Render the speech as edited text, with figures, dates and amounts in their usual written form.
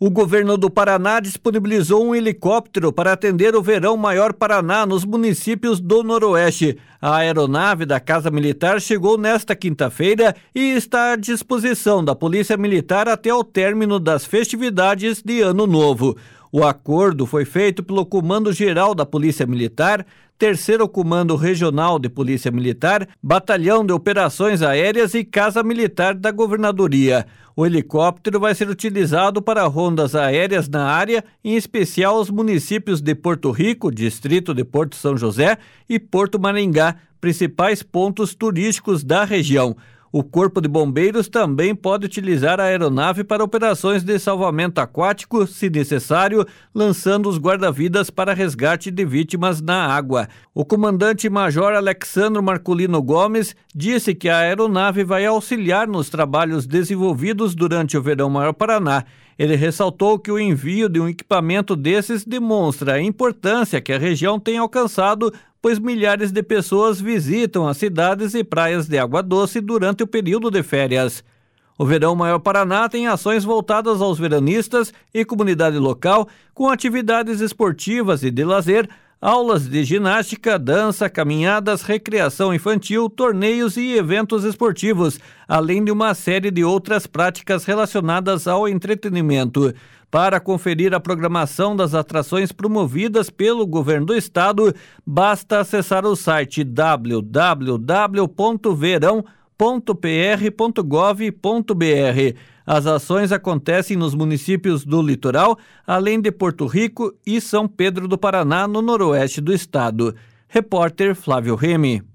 O governo do Paraná disponibilizou um helicóptero para atender o Verão Maior Paraná nos municípios do Noroeste. A aeronave da Casa Militar chegou nesta quinta-feira e está à disposição da Polícia Militar até o término das festividades de Ano Novo. O acordo foi feito pelo Comando Geral da Polícia Militar, 3º Comando Regional de Polícia Militar, Batalhão de Operações Aéreas e Casa Militar da Governadoria. O helicóptero vai ser utilizado para rondas aéreas na área, em especial os municípios de Porto Rico, Distrito de Porto São José e Porto Maringá, principais pontos turísticos da região. O Corpo de Bombeiros também pode utilizar a aeronave para operações de salvamento aquático, se necessário, lançando os guarda-vidas para resgate de vítimas na água. O comandante-major Alexandro Marculino Gomes disse que a aeronave vai auxiliar nos trabalhos desenvolvidos durante o Verão Maior Paraná. Ele ressaltou que o envio de um equipamento desses demonstra a importância que a região tem alcançado, pois milhares de pessoas visitam as cidades e praias de Água Doce durante o período de férias. O Verão Maior Paraná tem ações voltadas aos veranistas e comunidade local, com atividades esportivas e de lazer, aulas de ginástica, dança, caminhadas, recreação infantil, torneios e eventos esportivos, além de uma série de outras práticas relacionadas ao entretenimento. Para conferir a programação das atrações promovidas pelo governo do estado, basta acessar o site www.verão.pr.gov.br. As ações acontecem nos municípios do litoral, além de Porto Rico e São Pedro do Paraná, no noroeste do estado. Repórter Flávio Remy.